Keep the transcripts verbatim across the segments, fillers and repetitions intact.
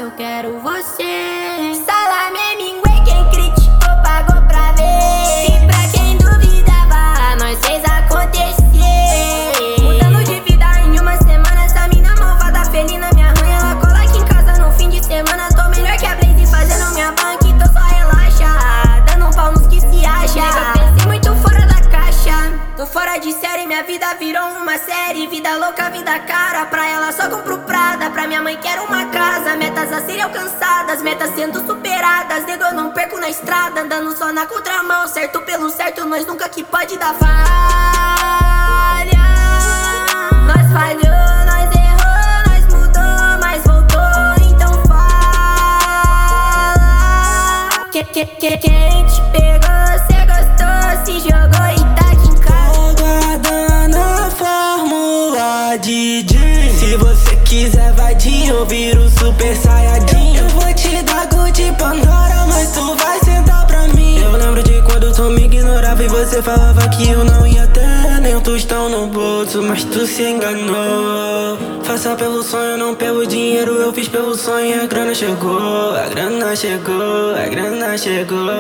só quero você. Salame mingue, quem criticou pagou pra ver. E pra quem duvidava, nós fez acontecer. Mudando de vida em uma semana, essa mina malvada felina me arranha. Ela cola aqui em casa no fim de semana. Tô melhor que a Blaze fazendo minha banca, então só relaxa, dando um pau nos que se acha. Nega, pensei muito fora da caixa. Tô fora de série, minha vida virou uma série. Vida louca, vida cara, pra ela só compro Prada. Pra minha mãe quero uma casa, metas a serem alcançadas, metas sendo superadas. Nego, eu não perco na estrada, andando só na contramão. Certo pelo certo, nós nunca que pode dar falha. Nós falhou, nós errou, nós mudou, mas voltou, então fala. Que, que, que, quem te pegou, cê gostou, se jogou e tá aqui em casa. Tô guardando a fórmula D J. Se você quiser vadinho, eu viro super saiyajin. Eu, eu vou te dar Gucci Pandora, mas tu vai sentar pra mim. Eu lembro de quando tu me ignorava e você falava que eu não ia ter nem um tostão no bolso, mas tu se enganou. Faça pelo sonho, não pelo dinheiro. Eu fiz pelo sonho e a grana chegou. A grana chegou, a grana chegou.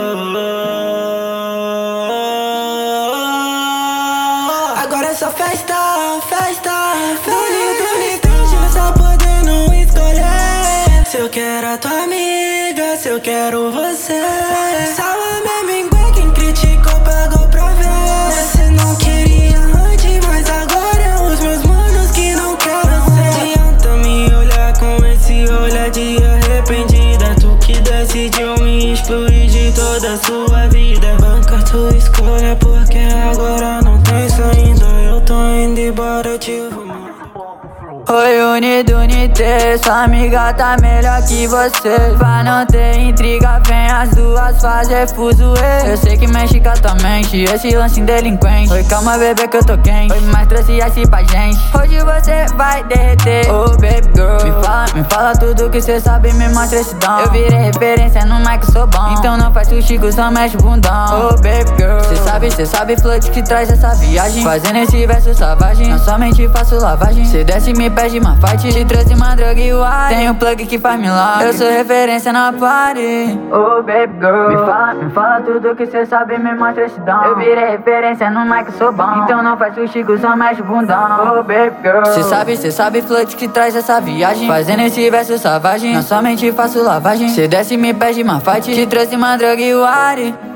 Agora é só festa, festa, feliz, só podendo escolher. Se eu quero a tua amiga, se eu quero você. Salame mingue, quem criticou pagou pra ver. Você não queria antes, mas agora é os meus manos que não querem ser. Não adianta me olhar com esse olhar de arrependida. Tu que decidiu me excluir de toda a sua vida. Banca tua escolha, porque agora não tem saída. Eu tô indo embora, te rumo. Oi, unido, unité, sua amiga tá melhor que você. Pra não ter intriga, vem as duas fazer fuzuê. Eu sei que mexe com a tua mente, esse lance delinquente. Oi, calma bebê que eu tô quente. Oi, mas trouxe ice pra gente. Hoje você vai derreter. Oh baby girl, me fala, me fala tudo que cê sabe, me mostra esse dom. Eu virei referência no mic, sou bom. Então não faz sushi, só mexe o bundão. Oh baby girl, cê sabe, cê sabe float que traz essa viagem. Fazendo esse verso savagem, não somente faço lavagem. Cê desce e me pede uma fight, te trouxe uma droga e o ar. Tem um plug que faz milagre, eu sou referência na party. Oh baby girl, me fala, me fala tudo que cê sabe, me mostra esse dom. Eu virei referência no mic, sou bom. Então não faz sushi, só mexe o bundão. Oh baby girl, cê sabe, cê sabe float que traz essa viagem. Fazendo esse verso savagem, não somente faço lavagem. Cê desce e me pede uma fight, te trouxe uma droga e o ar.